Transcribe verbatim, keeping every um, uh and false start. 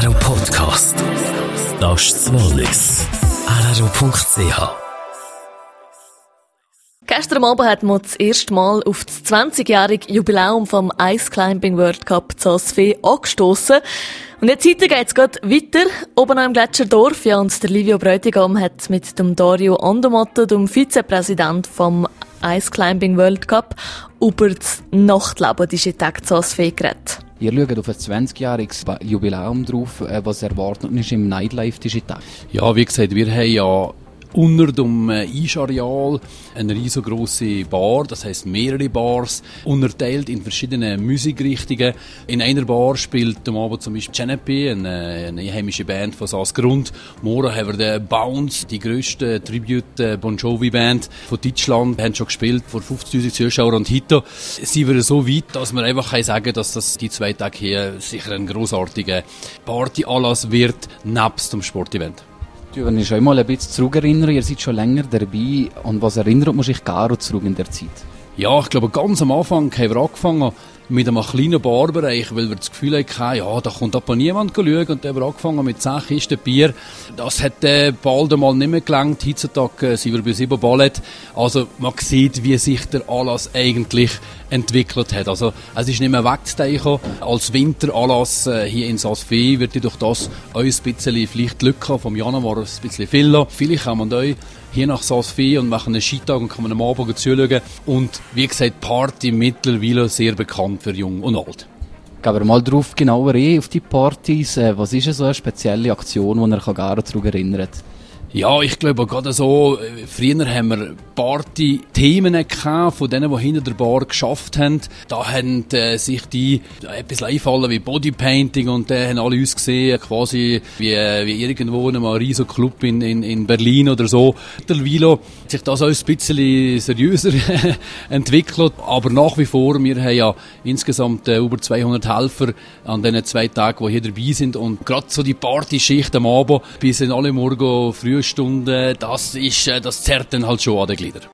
R R O Podcast. Das ist das Wallis. R R O Punkt C H. Gestern Abend hat man das erste Mal auf das zwanzigjährige Jubiläum vom Ice Climbing World Cup zu Asfee angestossen. Und jetzt heute geht's gerade weiter. Oben am Gletscherdorf, ja, und der Livio Bräutigam hat mit dem Dario Andermatt, dem Vizepräsident vom Ice Climbing World Cup, über das Nachtleben dieser Tage zu Asfee geredet. Ihr schaut auf ein zwanzigjähriges Jubiläum drauf. Was erwartet ist im Nightlife diese Tage? Ja, wie gesagt, wir haben ja unter dem Eisareal eine riesengroße Bar, das heisst mehrere Bars, unterteilt in verschiedene Musikrichtungen. In einer Bar spielt am Abend zum Beispiel Genepi, eine, eine einheimische Band von Saasgrund. Morgen haben wir den Bounce, die grösste Tribute Bon Jovi Band von Deutschland, haben schon gespielt vor fünfzigtausend Zuschauern. Und heute sind wir so weit, dass man einfach sagen kann, dass das die zwei Tage hier sicher ein grossartiger Partyanlass wird, nebst dem Sportevent. Wenn ich schon mal ein bisschen zurückerinnere, ihr seid schon länger dabei. Und was erinnert man sich gar zurück in der Zeit? Ja, ich glaube, ganz am Anfang haben wir angefangen mit einem kleinen Barbereich, weil wir das Gefühl hatten, ja, da kommt aber niemand schauen. Und dann haben wir angefangen mit zehn Kisten Bier. Das hat äh, bald einmal nicht mehr gelangt. Heutzutage äh, sind wir bei sieben Ballett. Also man sieht, wie sich der Anlass eigentlich entwickelt hat. Also es ist nicht mehr wegzudenken. Als Winteranlass äh, hier in Asfee wird durch das auch ein bisschen vielleicht Lücke vom Januar ein bisschen viel. Vielleicht kann man euch hier nach Asfee und machen einen Skitag und kann man am Abend zuschauen. Und wie gesagt, Party mittlerweile sehr bekannt für Jung und Alt. Gehen wir mal drauf genauer ein, auf die Partys. Was ist so eine spezielle Aktion, die ihr gar daran erinnert? Ja, ich glaube gerade so, früher haben wir Party-Themen gehabt, von denen, die hinter der Bar geschafft haben. Da haben äh, sich die etwas einfallen wie Bodypainting und da haben alle uns gesehen, quasi wie, wie irgendwo in einem riesen Club in, in, in Berlin oder so. Mittlerweile hat sich das auch ein bisschen seriöser entwickelt, aber nach wie vor, wir haben ja insgesamt äh, über zweihundert Helfer an diesen zwei Tagen, die hier dabei sind und gerade so die Partyschicht am Abend, bis in alle Morgen früh Stunden, das ist, das zerrt dann halt schon an den Gliedern.